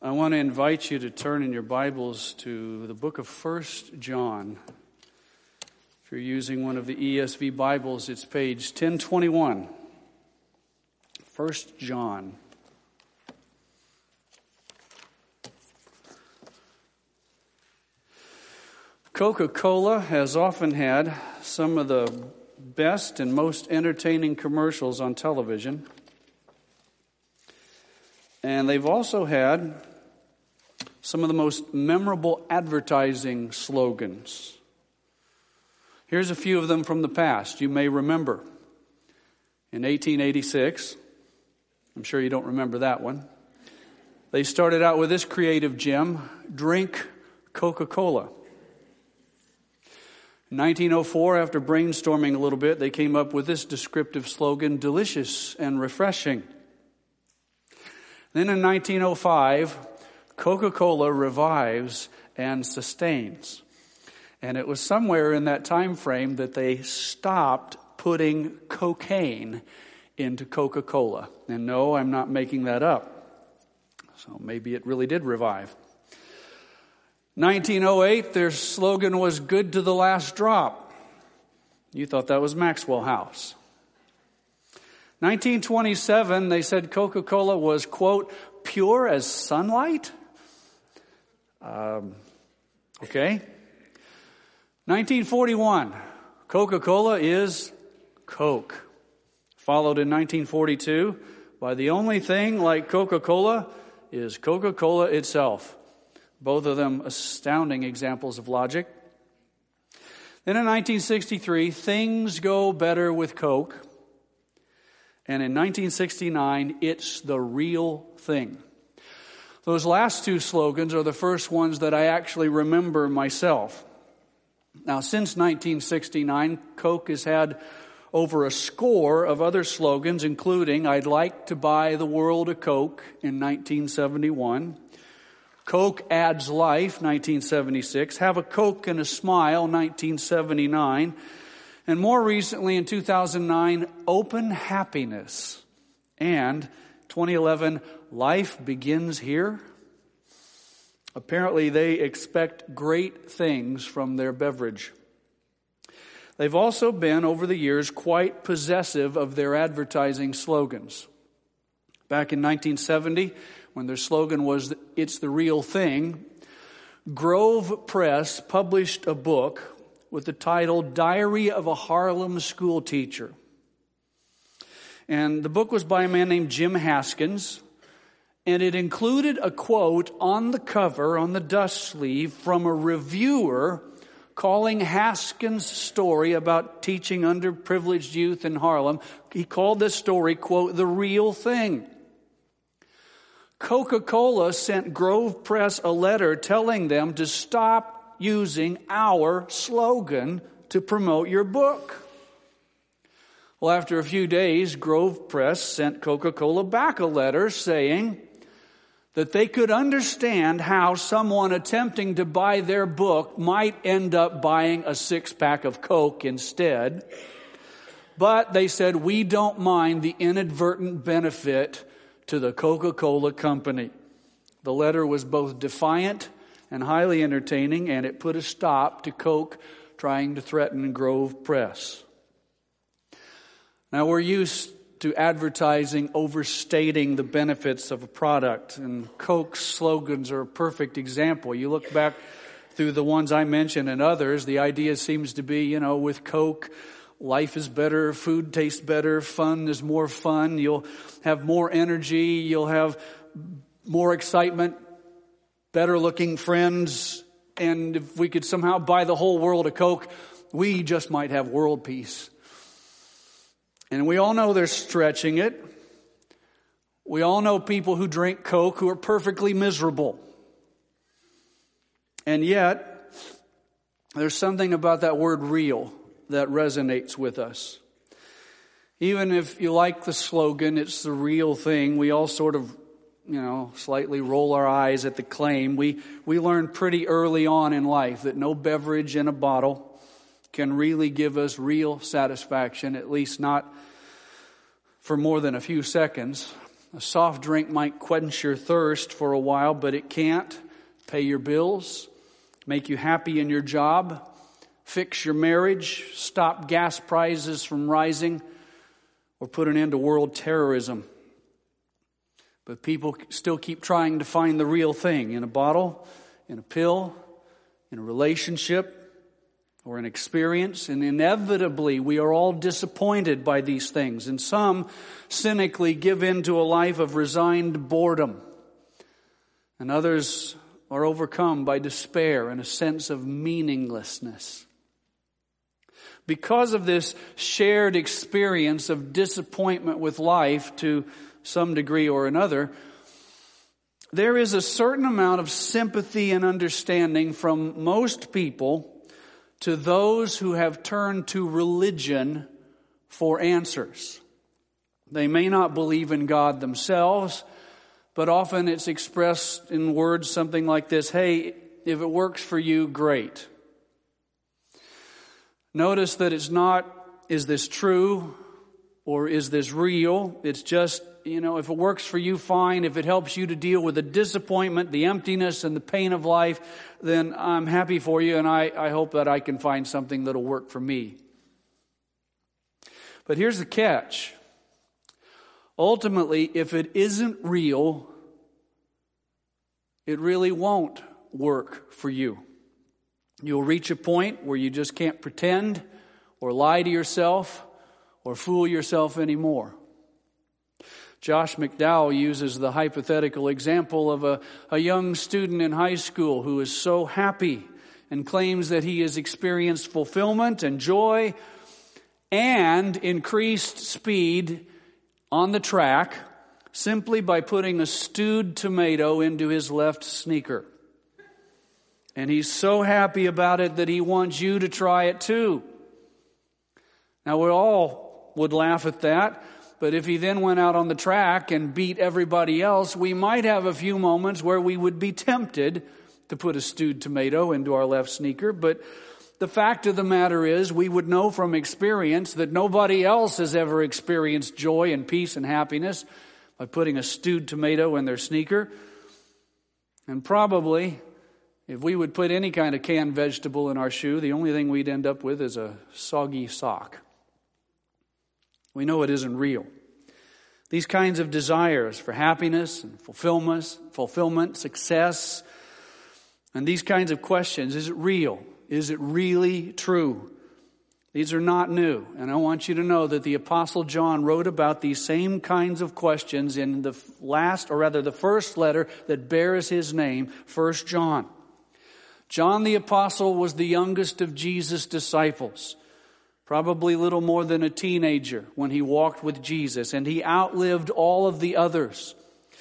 I want to invite you to turn in your Bibles to the book of 1 John. If you're using one of the ESV Bibles, it's page 1021. 1 John. Coca-Cola has often had some of the best and most entertaining commercials on television. And they've also had some of the most memorable advertising slogans. Here's a few of them from the past you may remember. In 1886, I'm sure you don't remember that one, they started out with this creative gem: drink Coca-Cola. In 1904, after brainstorming a little bit, they came up with this descriptive slogan: delicious and refreshing. Then in 1905, Coca-Cola revives and sustains. And it was somewhere in that time frame that they stopped putting cocaine into Coca-Cola. And no, I'm not making that up. So maybe it really did revive. 1908, their slogan was good to the last drop. You thought that was Maxwell House. 1927, they said Coca-Cola was, quote, pure as sunlight? Okay. 1941, Coca-Cola is Coke. Followed in 1942 by the only thing like Coca-Cola is Coca-Cola itself. Both of them astounding examples of logic. Then in 1963, things go better with Coke. And in 1969, it's the real thing. Those last two slogans are the first ones that I actually remember myself. Now, since 1969, Coke has had over a score of other slogans, including I'd like to buy the world a Coke in 1971. Coke adds life, 1976. Have a Coke and a smile, 1979. And more recently, in 2009, open happiness. And 2011, life begins here. Apparently, they expect great things from their beverage. They've also been, over the years, quite possessive of their advertising slogans. Back in 1970, when their slogan was, "It's the real thing," Grove Press published a book with the title Diary of a Harlem School Teacher. And the book was by a man named Jim Haskins, and it included a quote on the cover, on the dust sleeve, from a reviewer calling Haskins' story about teaching underprivileged youth in Harlem. He called this story, quote, the real thing. Coca-Cola sent Grove Press a letter telling them to stop using our slogan to promote your book. Well, after a few days, Grove Press sent Coca-Cola back a letter saying that they could understand how someone attempting to buy their book might end up buying a six-pack of Coke instead. But they said, we don't mind the inadvertent benefit to the Coca-Cola company. The letter was both defiant and highly entertaining, and it put a stop to Coke trying to threaten Grove Press. Now, we're used to advertising overstating the benefits of a product, and Coke's slogans are a perfect example. You look back through the ones I mentioned and others, the idea seems to be, with Coke, life is better, food tastes better, fun is more fun, you'll have more energy, you'll have more excitement, better looking friends, and if we could somehow buy the whole world a Coke, we just might have world peace. And we all know they're stretching it. We all know people who drink Coke who are perfectly miserable. And yet, there's something about that word real that resonates with us. Even if you like the slogan, it's the real thing, we all sort of slightly roll our eyes at the claim. We learned pretty early on in life that no beverage in a bottle can really give us real satisfaction, at least not for more than a few seconds. A soft drink might quench your thirst for a while, but it can't pay your bills, make you happy in your job, fix your marriage, stop gas prices from rising, or put an end to world terrorism. But people still keep trying to find the real thing in a bottle, in a pill, in a relationship, or an experience. And inevitably, we are all disappointed by these things. And some cynically give in to a life of resigned boredom. And others are overcome by despair and a sense of meaninglessness. Because of this shared experience of disappointment with life to some degree or another, there is a certain amount of sympathy and understanding from most people to those who have turned to religion for answers. They may not believe in God themselves, but often it's expressed in words something like this: hey, if it works for you, great. Notice that it's not, is this true or is this real? It's just, if it works for you, fine. If it helps you to deal with the disappointment, the emptiness, and the pain of life, then I'm happy for you, and I hope that I can find something that'll work for me. But here's the catch. Ultimately, if it isn't real, it really won't work for you. You'll reach a point where you just can't pretend or lie to yourself or fool yourself anymore. Josh McDowell uses the hypothetical example of a young student in high school who is so happy and claims that he has experienced fulfillment and joy and increased speed on the track simply by putting a stewed tomato into his left sneaker. And he's so happy about it that he wants you to try it too. Now, we all would laugh at that. But if he then went out on the track and beat everybody else, we might have a few moments where we would be tempted to put a stewed tomato into our left sneaker. But the fact of the matter is, we would know from experience that nobody else has ever experienced joy and peace and happiness by putting a stewed tomato in their sneaker. And probably, if we would put any kind of canned vegetable in our shoe, the only thing we'd end up with is a soggy sock. We know it isn't real. These kinds of desires for happiness and fulfillment, success, and these kinds of questions, is it real? Is it really true? These are not new. And I want you to know that the Apostle John wrote about these same kinds of questions in the first letter that bears his name, 1 John. John the Apostle was the youngest of Jesus' disciples. Probably little more than a teenager when he walked with Jesus, and he outlived all of the others.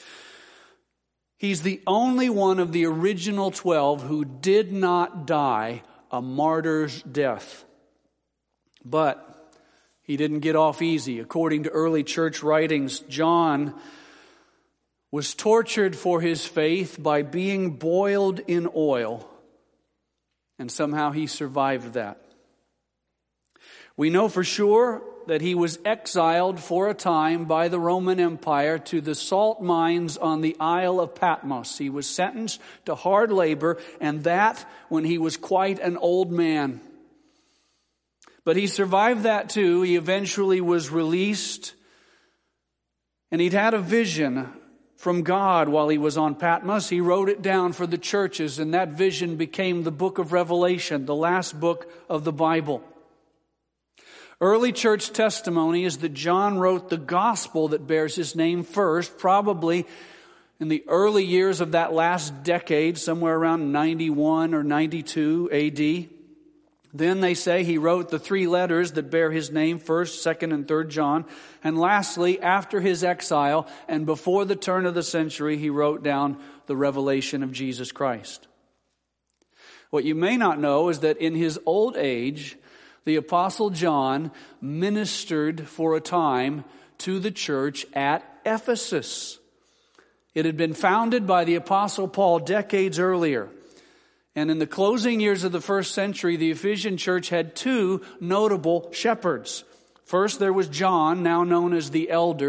He's the only one of the original 12 who did not die a martyr's death. But he didn't get off easy. According to early church writings, John was tortured for his faith by being boiled in oil, and somehow he survived that. We know for sure that he was exiled for a time by the Roman Empire to the salt mines on the Isle of Patmos. He was sentenced to hard labor, and that when he was quite an old man. But he survived that too. He eventually was released, and he'd had a vision from God while he was on Patmos. He wrote it down for the churches, and that vision became the book of Revelation, the last book of the Bible. Early church testimony is that John wrote the gospel that bears his name first, probably in the early years of that last decade, somewhere around 91 or 92 AD. Then they say he wrote the 3 letters that bear his name, 1st, 2nd, and 3rd John. And lastly, after his exile and before the turn of the century, he wrote down the revelation of Jesus Christ. What you may not know is that in his old age, the Apostle John ministered for a time to the church at Ephesus. It had been founded by the Apostle Paul decades earlier. And in the closing years of the first century, the Ephesian church had 2 notable shepherds. First, there was John, now known as the elder,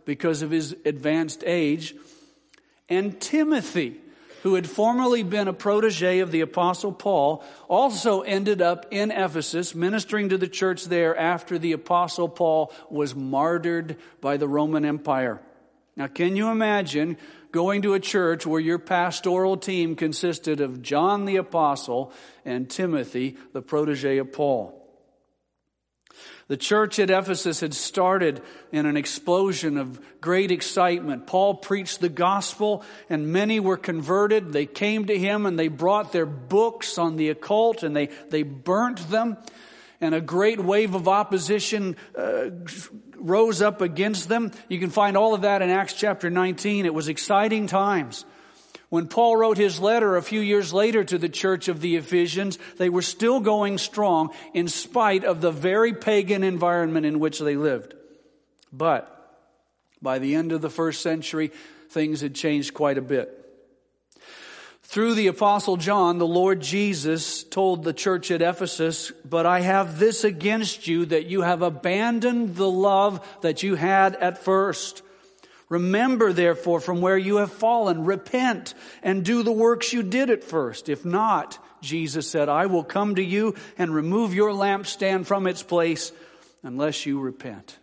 because of his advanced age, and Timothy, who had formerly been a protege of the Apostle Paul, also ended up in Ephesus, ministering to the church there after the Apostle Paul was martyred by the Roman Empire. Now, can you imagine going to a church where your pastoral team consisted of John the Apostle and Timothy, the protege of Paul? The church at Ephesus had started in an explosion of great excitement. Paul preached the gospel and many were converted. They came to him and they brought their books on the occult and they burnt them. And a great wave of opposition rose up against them. You can find all of that in Acts chapter 19. It was exciting times. When Paul wrote his letter a few years later to the church of the Ephesians, they were still going strong in spite of the very pagan environment in which they lived. But by the end of the first century, things had changed quite a bit. Through the Apostle John, the Lord Jesus told the church at Ephesus, "But I have this against you, that you have abandoned the love that you had at first. Remember, therefore, from where you have fallen, repent and do the works you did at first. If not," Jesus said, "I will come to you and remove your lampstand from its place unless you repent."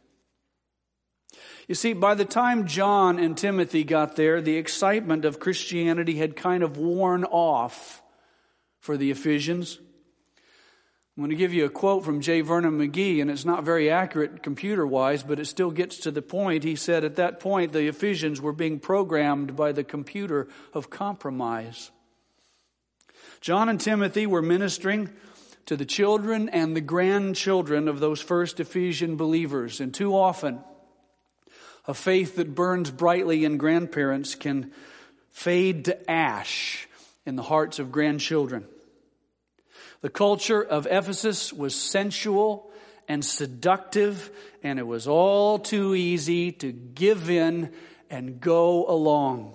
You see, by the time John and Timothy got there, the excitement of Christianity had kind of worn off for the Ephesians. I'm going to give you a quote from J. Vernon McGee, and it's not very accurate computer-wise, but it still gets to the point. He said at that point, the Ephesians were being programmed by the computer of compromise. John and Timothy were ministering to the children and the grandchildren of those first Ephesian believers, and too often, a faith that burns brightly in grandparents can fade to ash in the hearts of grandchildren. The culture of Ephesus was sensual and seductive, and it was all too easy to give in and go along.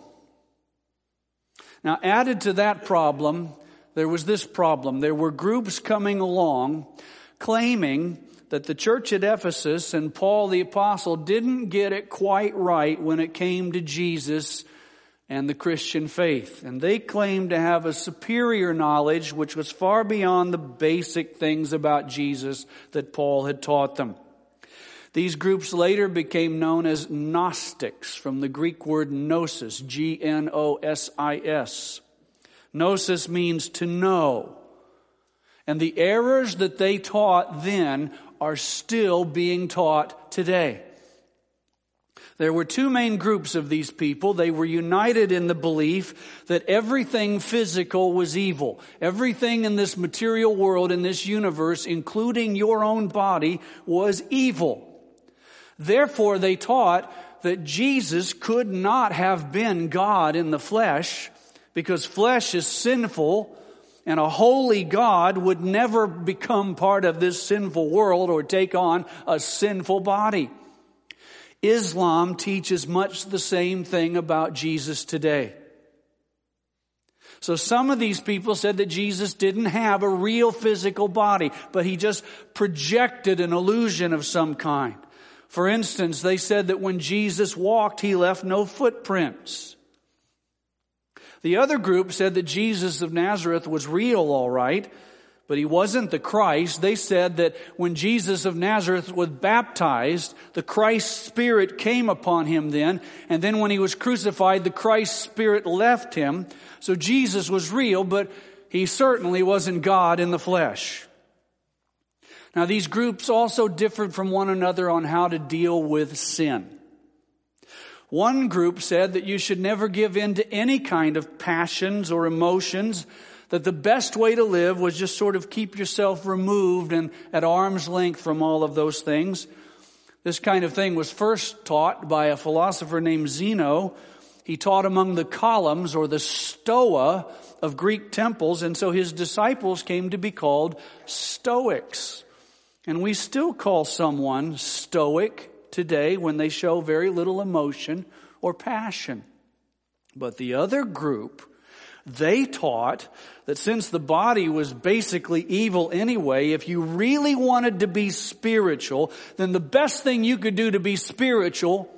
Now, added to that problem, there was this problem. There were groups coming along claiming that the church at Ephesus and Paul the Apostle didn't get it quite right when it came to Jesus and the Christian faith. And they claimed to have a superior knowledge which was far beyond the basic things about Jesus that Paul had taught them. These groups later became known as Gnostics, from the Greek word gnosis, Gnosis. Gnosis means to know. And the errors that they taught then are still being taught today. There were two main groups of these people. They were united in the belief that everything physical was evil. Everything in this material world, in this universe, including your own body, was evil. Therefore, they taught that Jesus could not have been God in the flesh, because flesh is sinful, and a holy God would never become part of this sinful world or take on a sinful body. Islam teaches much the same thing about Jesus today. So some of these people said that Jesus didn't have a real physical body, but he just projected an illusion of some kind. For instance, they said that when Jesus walked, he left no footprints. The other group said that Jesus of Nazareth was real, all right, but he wasn't the Christ. They said that when Jesus of Nazareth was baptized, the Christ Spirit came upon him then, and then when he was crucified, the Christ Spirit left him. So Jesus was real, but he certainly wasn't God in the flesh. Now, these groups also differed from one another on how to deal with sin. One group said that you should never give in to any kind of passions or emotions, that the best way to live was just sort of keep yourself removed and at arm's length from all of those things. This kind of thing was first taught by a philosopher named Zeno. He taught among the columns or the stoa of Greek temples, and so his disciples came to be called Stoics. And we still call someone stoic today when they show very little emotion or passion. But the other group, they taught that since the body was basically evil anyway, if you really wanted to be spiritual, then the best thing you could do to be spiritual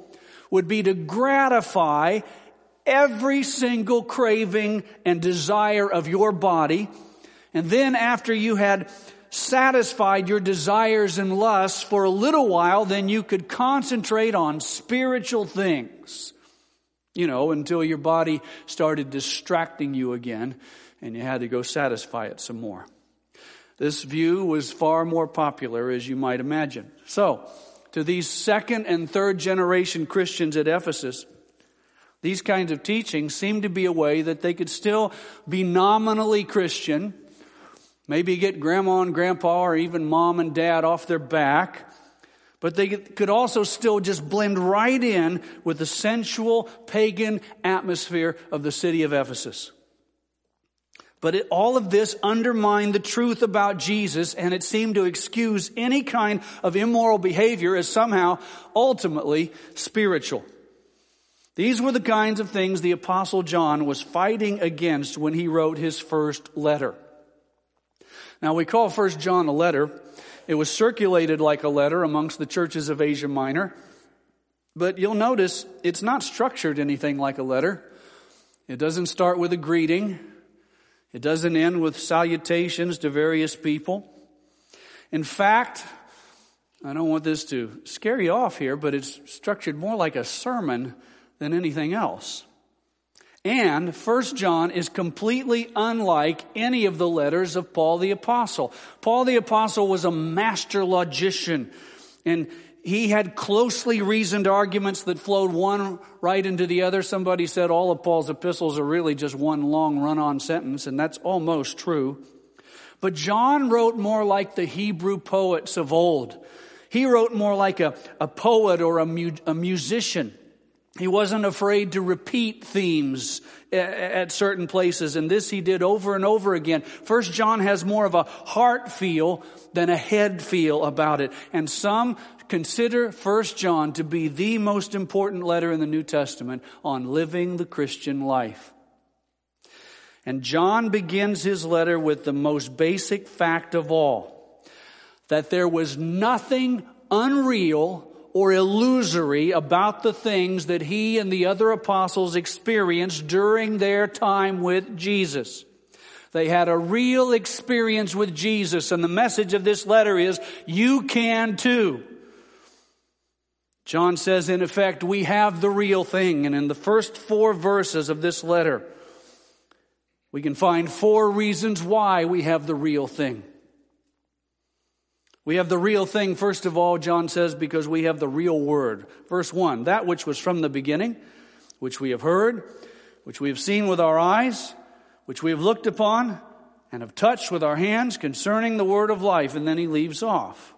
would be to gratify every single craving and desire of your body. And then after you had satisfied your desires and lusts for a little while, then you could concentrate on spiritual things, until your body started distracting you again and you had to go satisfy it some more. This view was far more popular, as you might imagine. So, to these second and third generation Christians at Ephesus, these kinds of teachings seemed to be a way that they could still be nominally Christian, maybe get grandma and grandpa or even mom and dad off their back, but they could also still just blend right in with the sensual pagan atmosphere of the city of Ephesus. But all of this undermined the truth about Jesus, and it seemed to excuse any kind of immoral behavior as somehow ultimately spiritual. These were the kinds of things the Apostle John was fighting against when he wrote his first letter. Now, we call 1 John a letter. It was circulated like a letter amongst the churches of Asia Minor. But you'll notice it's not structured anything like a letter. It doesn't start with a greeting. It doesn't end with salutations to various people. In fact, I don't want this to scare you off here, but it's structured more like a sermon than anything else. And 1 John is completely unlike any of the letters of Paul the Apostle. Paul the Apostle was a master logician, and he had closely reasoned arguments that flowed one right into the other. Somebody said all of Paul's epistles are really just one long run-on sentence, and that's almost true. But John wrote more like the Hebrew poets of old. He wrote more like a poet or a musician. He wasn't afraid to repeat themes at certain places, and this he did over and over again. 1 John has more of a heart feel than a head feel about it. And some consider 1 John to be the most important letter in the New Testament on living the Christian life. And John begins his letter with the most basic fact of all, that there was nothing unreal or illusory about the things that he and the other apostles experienced during their time with Jesus. They had a real experience with Jesus, and the message of this letter is, you can too. John says, in effect, we have the real thing. And in the first 4 verses of this letter, we can find 4 reasons why we have the real thing. We have the real thing, first of all, John says, because we have the real word. Verse 1, that which was from the beginning, which we have heard, which we have seen with our eyes, which we have looked upon and have touched with our hands concerning the word of life. And then he leaves off.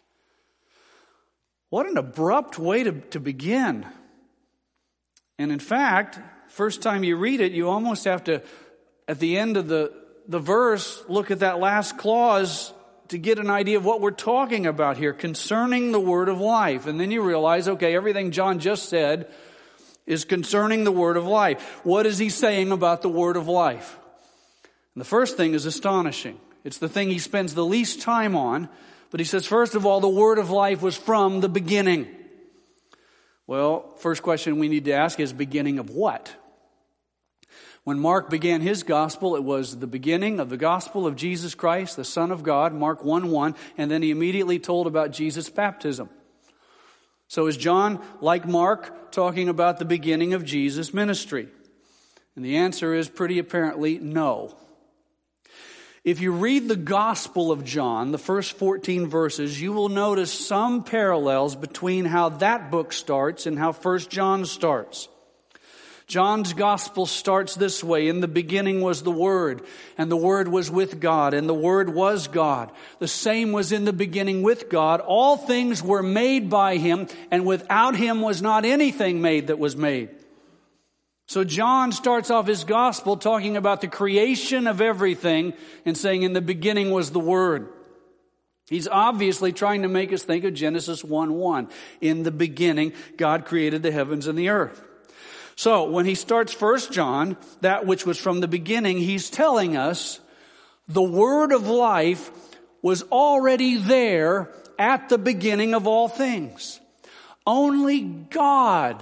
What an abrupt way to begin. And in fact, first time you read it, you almost have to, at the end of the verse, look at that last clause to get an idea of what we're talking about here, concerning the word of life. And then you realize, okay, everything John just said is concerning the word of life. What is he saying about the word of life? And the first thing is astonishing. It's the thing he spends the least time on. But he says, first of all, the word of life was from the beginning. Well, first question we need to ask is, beginning of what? When Mark began his gospel, it was the beginning of the gospel of Jesus Christ, the Son of God, Mark 1:1, and then he immediately told about Jesus' baptism. So is John, like Mark, talking about the beginning of Jesus' ministry? And the answer is pretty apparently no. If you read the Gospel of John, the first 14 verses, you will notice some parallels between how that book starts and how 1 John starts. John's Gospel starts this way: in the beginning was the Word, and the Word was with God, and the Word was God. The same was in the beginning with God. All things were made by Him, and without Him was not anything made that was made. So John starts off his gospel talking about the creation of everything and saying, in the beginning was the Word. He's obviously trying to make us think of Genesis 1:1. In the beginning, God created the heavens and the earth. So when he starts 1 John, that which was from the beginning, he's telling us the word of life was already there at the beginning of all things. Only God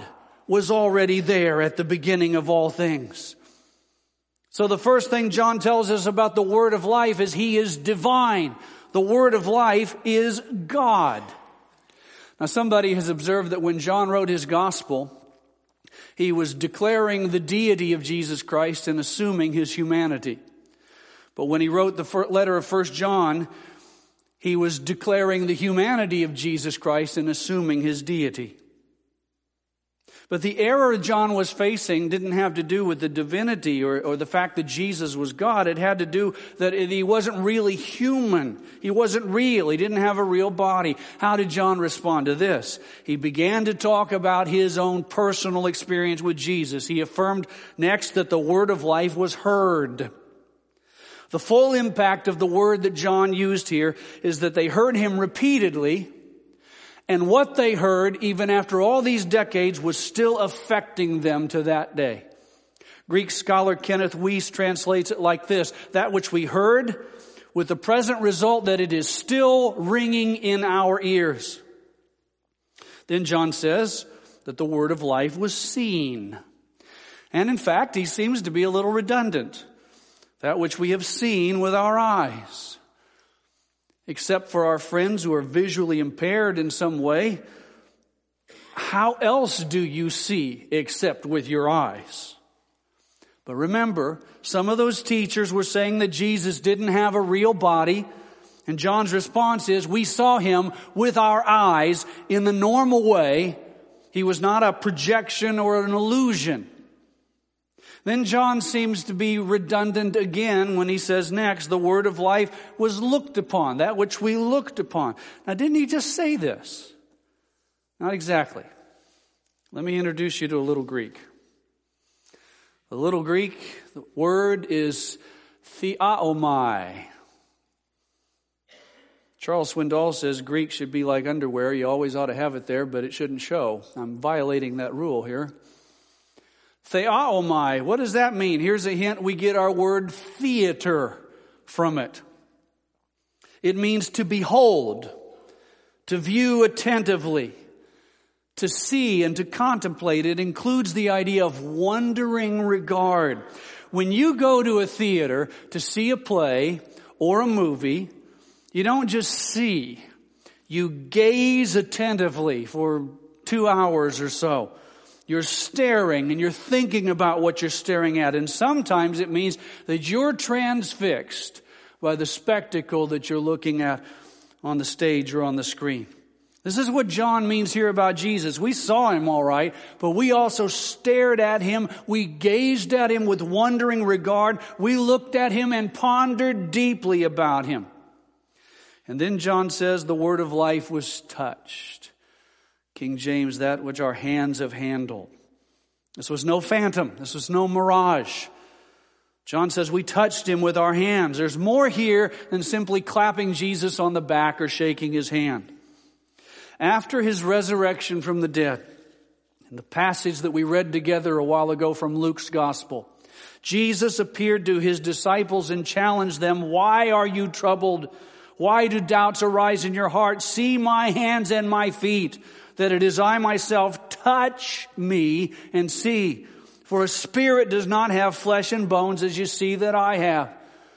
was already there at the beginning of all things. So the first thing John tells us about the Word of life is He is divine. The Word of life is God. Now somebody has observed that when John wrote his gospel, he was declaring the deity of Jesus Christ and assuming His humanity. But when he wrote the letter of 1 John, he was declaring the humanity of Jesus Christ and assuming His deity. But the error John was facing didn't have to do with the divinity or the fact that Jesus was God. It had to do that He wasn't really human. He wasn't real. He didn't have a real body. How did John respond to this? He began to talk about his own personal experience with Jesus. He affirmed next that the word of life was heard. The full impact of the word that John used here is that they heard Him repeatedly. And what they heard, even after all these decades, was still affecting them to that day. Greek scholar Kenneth Weiss translates it like this: that which we heard, with the present result that it is still ringing in our ears. Then John says that the word of life was seen. And in fact, he seems to be a little redundant. That which we have seen with our eyes. Except for our friends who are visually impaired in some way, how else do you see except with your eyes? But remember, some of those teachers were saying that Jesus didn't have a real body. And John's response is, we saw Him with our eyes in the normal way. He was not a projection or an illusion. Then John seems to be redundant again when he says next, the word of life was looked upon, that which we looked upon. Now, didn't he just say this? Not exactly. Let me introduce you to a little Greek. The little Greek, the word is theaomai. Charles Swindoll says Greek should be like underwear. You always ought to have it there, but it shouldn't show. I'm violating that rule here. Theaomai, what does that mean? Here's a hint. We get our word theater from it. It means to behold, to view attentively, to see and to contemplate. It includes the idea of wondering regard. When you go to a theater to see a play or a movie, you don't just see. You gaze attentively for 2 hours or so. You're staring and you're thinking about what you're staring at. And sometimes it means that you're transfixed by the spectacle that you're looking at on the stage or on the screen. This is what John means here about Jesus. We saw Him all right, but we also stared at Him. We gazed at Him with wondering regard. We looked at Him and pondered deeply about Him. And then John says the word of life was touched. King James, that which our hands have handled. This was no phantom. This was no mirage. John says we touched Him with our hands. There's more here than simply clapping Jesus on the back or shaking His hand. After His resurrection from the dead, in the passage that we read together a while ago from Luke's gospel, Jesus appeared to His disciples and challenged them, "Why are you troubled? Why do doubts arise in your heart? See my hands and my feet, that it is I myself. Touch me and see. For a spirit does not have flesh and bones as you see that I have."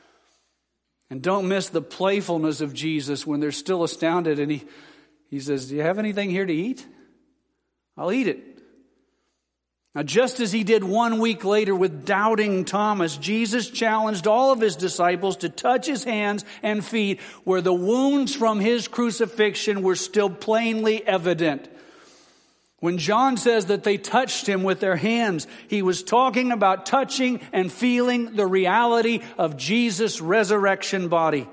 And don't miss the playfulness of Jesus when they're still astounded. And he says, "Do you have anything here to eat? I'll eat it." Now, just as He did 1 week later with doubting Thomas, Jesus challenged all of His disciples to touch His hands and feet where the wounds from His crucifixion were still plainly evident. When John says that they touched Him with their hands, he was talking about touching and feeling the reality of Jesus' resurrection body.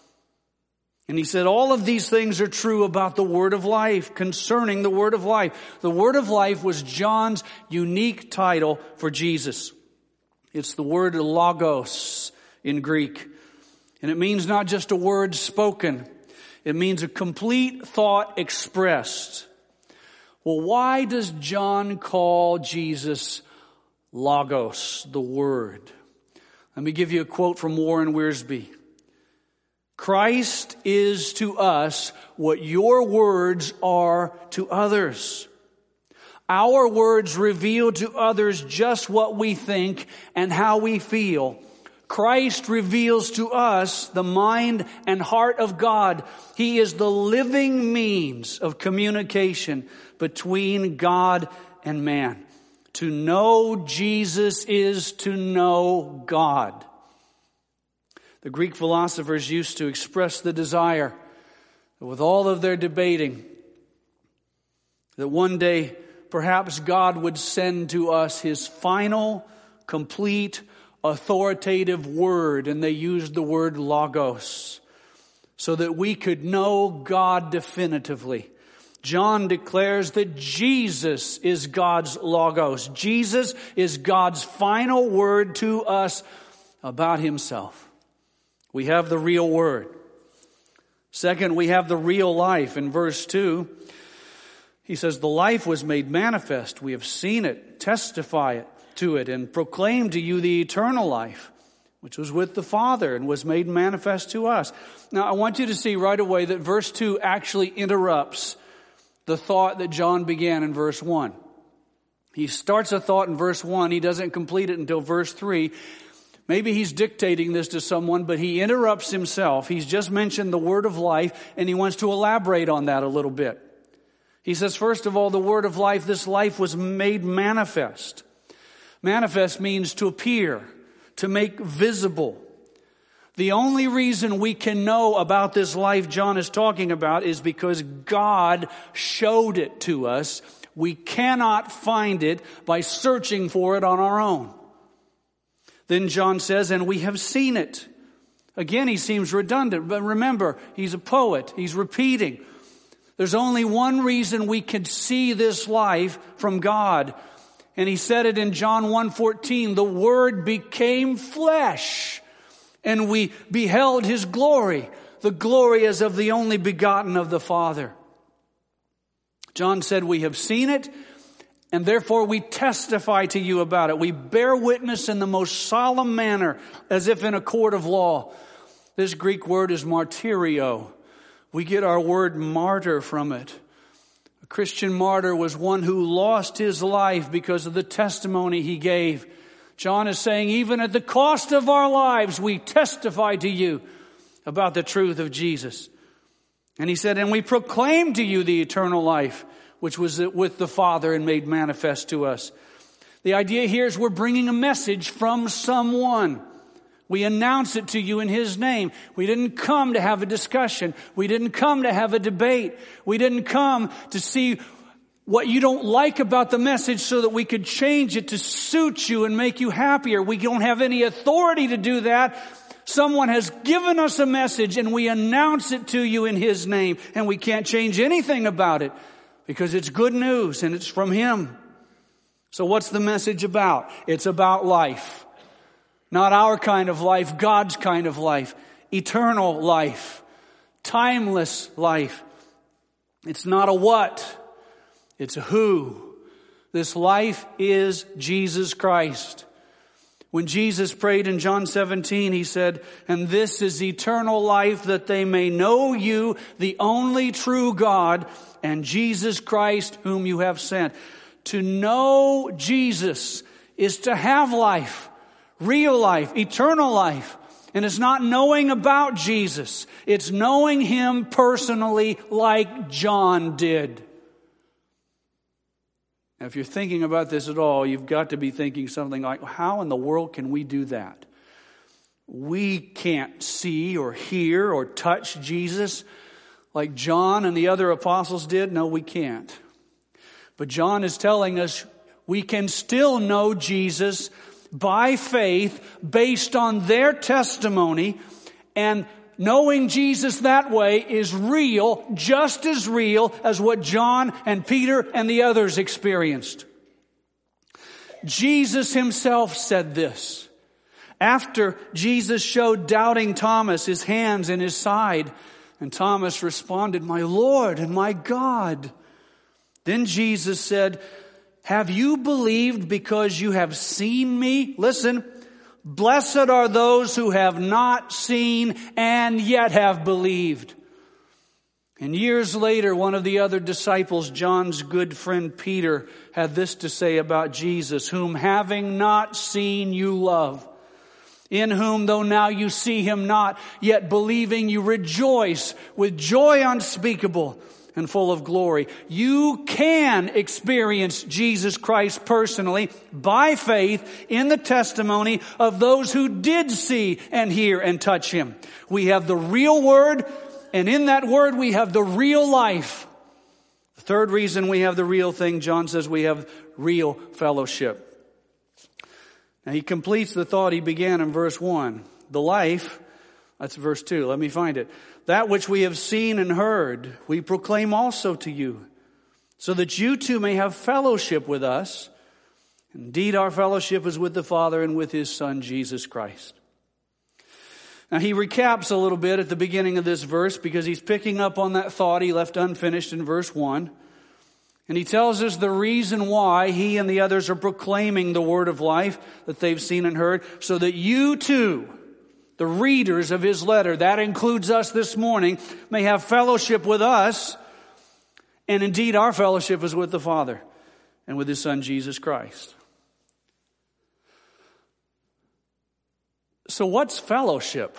And he said all of these things are true about the word of life, concerning the word of life. The word of life was John's unique title for Jesus. It's the word logos in Greek. And it means not just a word spoken. It means a complete thought expressed. Well, why does John call Jesus logos, the word? Let me give you a quote from Warren Wiersbe. "Christ is to us what your words are to others. Our words reveal to others just what we think and how we feel. Christ reveals to us the mind and heart of God. He is the living means of communication between God and man. To know Jesus is to know God. The Greek philosophers used to express the desire that with all of their debating, that one day perhaps God would send to us His final, complete, authoritative word, and they used the word logos, so that we could know God definitively. John declares that Jesus is God's logos. Jesus is God's final word to us about Himself. We have the real word. Second, we have the real life. In verse 2, he says, the life was made manifest. We have seen it, testify to it, and proclaim to you the eternal life, which was with the Father and was made manifest to us. Now, I want you to see right away that verse 2 actually interrupts the thought that John began in verse 1. He starts a thought in verse 1. He doesn't complete it until verse 3. Maybe he's dictating this to someone, but he interrupts himself. He's just mentioned the word of life, and he wants to elaborate on that a little bit. He says, first of all, the word of life, this life was made manifest. Manifest means to appear, to make visible. The only reason we can know about this life John is talking about is because God showed it to us. We cannot find it by searching for it on our own. Then John says, and we have seen it. Again, he seems redundant, but remember, he's a poet. He's repeating. There's only one reason we can see this life from God. And he said it in John 1:14, the Word became flesh, and we beheld His glory. The glory as of the only begotten of the Father. John said, we have seen it, and therefore we testify to you about it. We bear witness in the most solemn manner, as if in a court of law. This Greek word is martyrio. We get our word martyr from it. A Christian martyr was one who lost his life because of the testimony he gave. John is saying, even at the cost of our lives, we testify to you about the truth of Jesus. And he said, and we proclaim to you the eternal life, which was with the Father and made manifest to us. The idea here is we're bringing a message from someone. We announce it to you in His name. We didn't come to have a discussion. We didn't come to have a debate. We didn't come to see what you don't like about the message so that we could change it to suit you and make you happier. We don't have any authority to do that. Someone has given us a message and we announce it to you in His name, and we can't change anything about it because it's good news and it's from Him. So what's the message about? It's about life. Not our kind of life, God's kind of life. Eternal life. Timeless life. It's not a what, it's a who. This life is Jesus Christ. When Jesus prayed in John 17, He said, and this is eternal life, that they may know you, the only true God, and Jesus Christ whom you have sent. To know Jesus is to have life, real life, eternal life. And it's not knowing about Jesus. It's knowing Him personally like John did. Now, if you're thinking about this at all, you've got to be thinking something like, how in the world can we do that? We can't see or hear or touch Jesus like John and the other apostles did. No, we can't. But John is telling us we can still know Jesus by faith based on their testimony, and knowing Jesus that way is real, just as real as what John and Peter and the others experienced. Jesus Himself said this. After Jesus showed doubting Thomas His hands and His side, and Thomas responded, my Lord and my God. Then Jesus said, have you believed because you have seen me? Listen, blessed are those who have not seen and yet have believed. And years later, one of the other disciples, John's good friend Peter, had this to say about Jesus, whom having not seen you love, in whom though now you see him not, yet believing you rejoice with joy unspeakable and full of glory. You can experience Jesus Christ personally by faith in the testimony of those who did see and hear and touch him. We have the real word, and in that word we have the real life. The third reason we have the real thing, John says we have real fellowship. Now he completes the thought he began in verse 1. The life, that's verse 2. Let me find it. That which we have seen and heard, we proclaim also to you, so that you too may have fellowship with us. Indeed, our fellowship is with the Father and with his Son, Jesus Christ. Now he recaps a little bit at the beginning of this verse because he's picking up on that thought he left unfinished in verse 1. And he tells us the reason why he and the others are proclaiming the word of life that they've seen and heard, so that you too, the readers of his letter, that includes us this morning, may have fellowship with us. And indeed, our fellowship is with the Father and with his Son, Jesus Christ. So what's fellowship?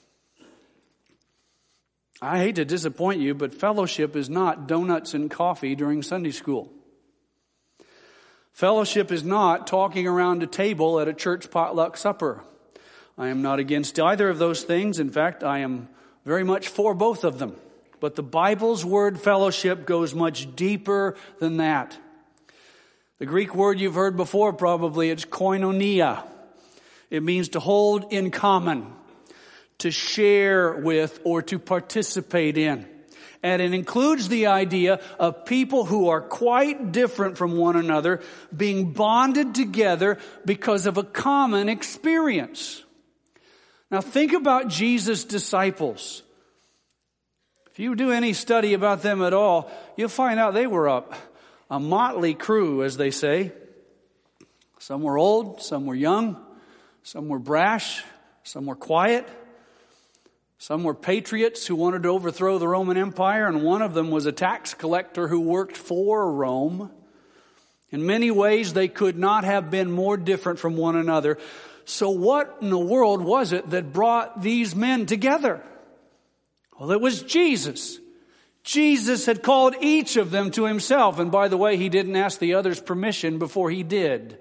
I hate to disappoint you, but fellowship is not donuts and coffee during Sunday school. Fellowship is not talking around a table at a church potluck supper. I am not against either of those things. In fact, I am very much for both of them. But the Bible's word fellowship goes much deeper than that. The Greek word you've heard before probably, it's koinonia. It means to hold in common, to share with, or to participate in. And it includes the idea of people who are quite different from one another being bonded together because of a common experience. Now think about Jesus' disciples. If you do any study about them at all, you'll find out they were a motley crew, as they say. Some were old, some were young, some were brash, some were quiet. Some were patriots who wanted to overthrow the Roman Empire, and one of them was a tax collector who worked for Rome. In many ways, they could not have been more different from one another. So what in the world was it that brought these men together? Well, it was Jesus. Jesus had called each of them to himself, and by the way, he didn't ask the others permission before he did.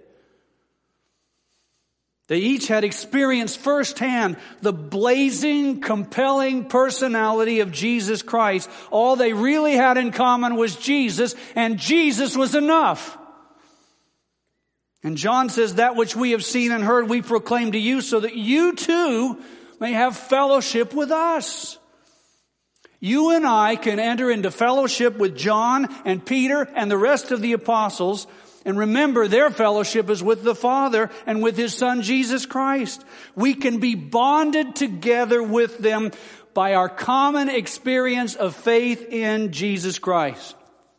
They each had experienced firsthand the blazing, compelling personality of Jesus Christ. All they really had in common was Jesus, and Jesus was enough. And John says, that which we have seen and heard we proclaim to you, so that you too may have fellowship with us. You and I can enter into fellowship with John and Peter and the rest of the apostles. And remember, their fellowship is with the Father and with his Son, Jesus Christ. We can be bonded together with them by our common experience of faith in Jesus Christ.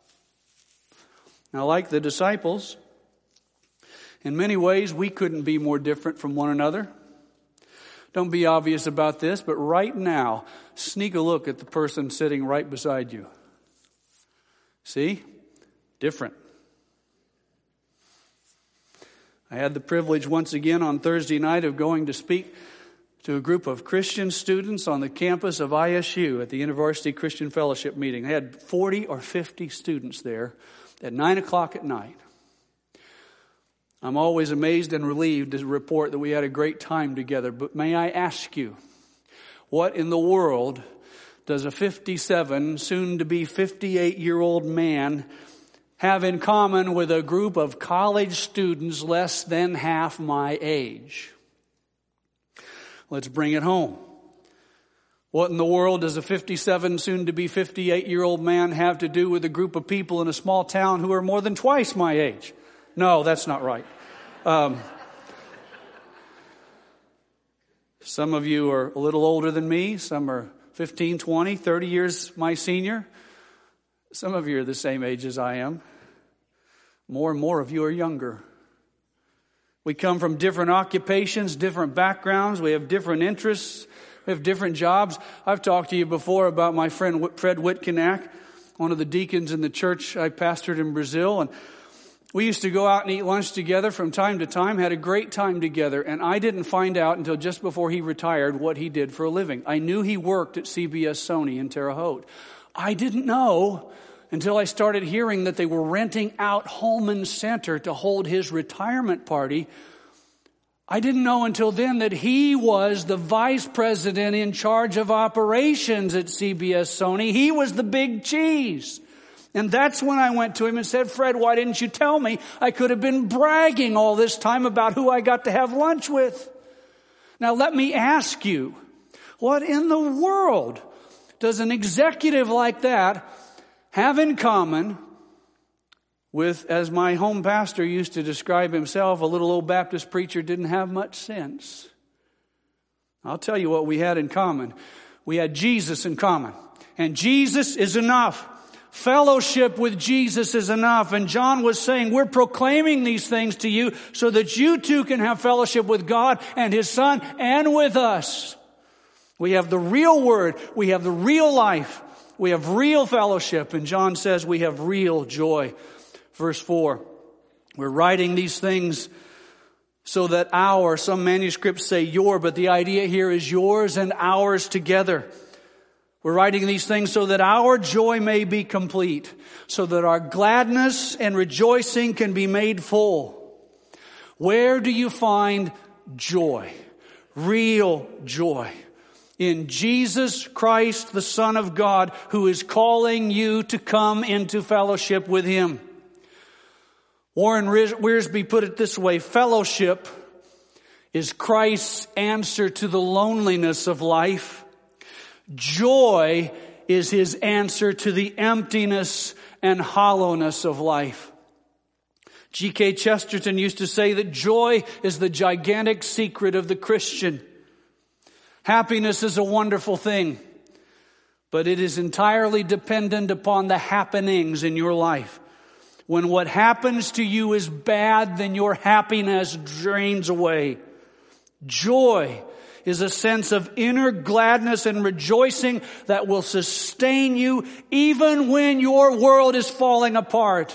Now, like the disciples, in many ways, we couldn't be more different from one another. Don't be obvious about this, but right now, sneak a look at the person sitting right beside you. See? Different. I had the privilege once again on Thursday night of going to speak to a group of Christian students on the campus of ISU at the University Christian Fellowship meeting. I had 40 or 50 students there at 9 o'clock at night. I'm always amazed and relieved to report that we had a great time together. But may I ask you, what in the world does a 57, soon to be 58-year-old man have in common with a group of college students less than half my age? Let's bring it home. What in the world does a 57, soon to be 58-year-old man have to do with a group of people in a small town who are more than twice my age? No, that's not right. Some of you are a little older than me. Some are 15, 20, 30 years my senior. Some of you are the same age as I am. More and more of you are younger. We come from different occupations, different backgrounds. We have different interests. We have different jobs. I've talked to you before about my friend Fred Whitcanack, one of the deacons in the church I pastored in Brazil. And we used to go out and eat lunch together from time to time, had a great time together. And I didn't find out until just before he retired what he did for a living. I knew he worked at CBS Sony in Terre Haute. I didn't know until I started hearing that they were renting out Holman Center to hold his retirement party. I didn't know until then that he was the vice president in charge of operations at CBS Sony. He was the big cheese. And that's when I went to him and said, Fred, why didn't you tell me? I could have been bragging all this time about who I got to have lunch with. Now let me ask you, what in the world does an executive like that have in common with, as my home pastor used to describe himself, a little old Baptist preacher didn't have much sense? I'll tell you what we had in common. We had Jesus in common. And Jesus is enough. Fellowship with Jesus is enough. And John was saying, we're proclaiming these things to you so that you too can have fellowship with God and His Son and with us. We have the real Word. We have the real life. We have real fellowship. And John says we have real joy. Verse 4, we're writing these things so that some manuscripts say your, but the idea here is yours and ours together. We're writing these things so that our joy may be complete, so that our gladness and rejoicing can be made full. Where do you find joy? Real joy. In Jesus Christ, the Son of God, who is calling you to come into fellowship with Him. Warren Wiersbe put it this way: fellowship is Christ's answer to the loneliness of life. Joy is His answer to the emptiness and hollowness of life. G.K. Chesterton used to say that joy is the gigantic secret of the Christian. Happiness is a wonderful thing, but it is entirely dependent upon the happenings in your life. When what happens to you is bad, then your happiness drains away. Joy is a sense of inner gladness and rejoicing that will sustain you even when your world is falling apart.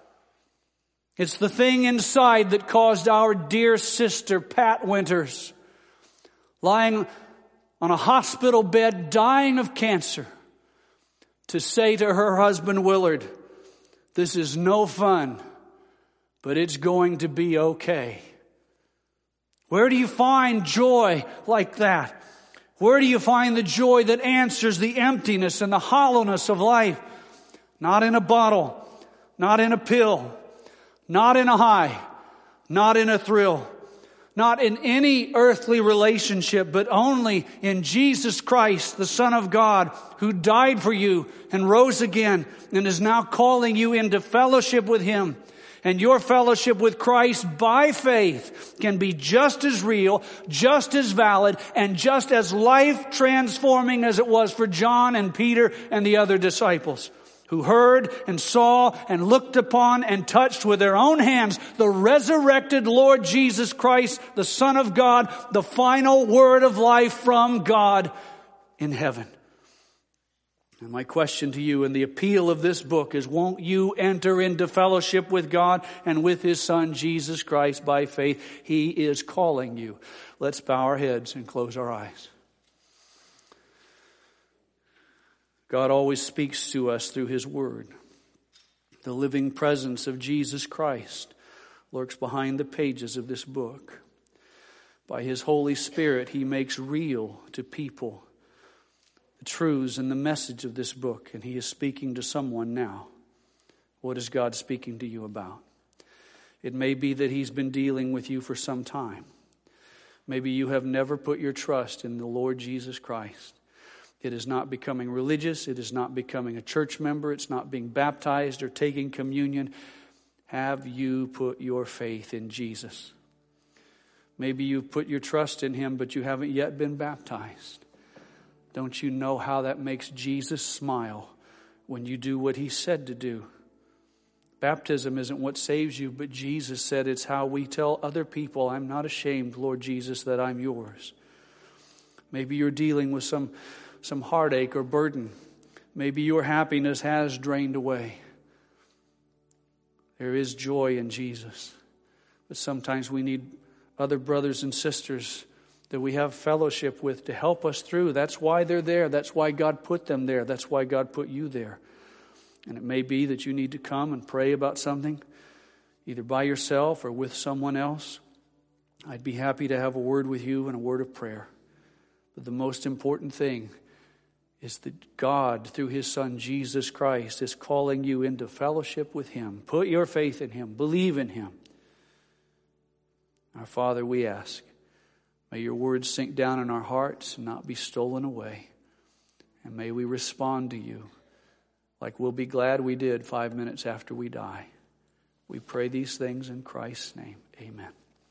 It's the thing inside that caused our dear sister, Pat Winters, lying on a hospital bed, dying of cancer, to say to her husband, Willard, this is no fun, but it's going to be okay. Where do you find joy like that? Where do you find the joy that answers the emptiness and the hollowness of life? Not in a bottle, not in a pill, not in a high, not in a thrill, not in any earthly relationship, but only in Jesus Christ, the Son of God, who died for you and rose again and is now calling you into fellowship with Him. And your fellowship with Christ by faith can be just as real, just as valid, and just as life-transforming as it was for John and Peter and the other disciples, who heard and saw and looked upon and touched with their own hands the resurrected Lord Jesus Christ, the Son of God, the final word of life from God in heaven. And my question to you and the appeal of this book is, won't you enter into fellowship with God and with His Son, Jesus Christ, by faith? He is calling you. Let's bow our heads and close our eyes. God always speaks to us through His Word. The living presence of Jesus Christ lurks behind the pages of this book. By His Holy Spirit, He makes real to people the truths and the message of this book, and He is speaking to someone now. What is God speaking to you about? It may be that He's been dealing with you for some time. Maybe you have never put your trust in the Lord Jesus Christ. It is not becoming religious. It is not becoming a church member. It's not being baptized or taking communion. Have you put your faith in Jesus? Maybe you've put your trust in Him, but you haven't yet been baptized. Don't you know how that makes Jesus smile when you do what He said to do? Baptism isn't what saves you, but Jesus said it's how we tell other people, I'm not ashamed, Lord Jesus, that I'm yours. Maybe you're dealing with some heartache or burden. Maybe your happiness has drained away. There is joy in Jesus. But sometimes we need other brothers and sisters that we have fellowship with to help us through. That's why they're there. That's why God put them there. That's why God put you there. And it may be that you need to come and pray about something, either by yourself or with someone else. I'd be happy to have a word with you and a word of prayer. But the most important thing is that God, through His Son Jesus Christ, is calling you into fellowship with Him. Put your faith in Him. Believe in Him. Our Father, we ask, may your words sink down in our hearts and not be stolen away. And may we respond to you like we'll be glad we did 5 minutes after we die. We pray these things in Christ's name. Amen.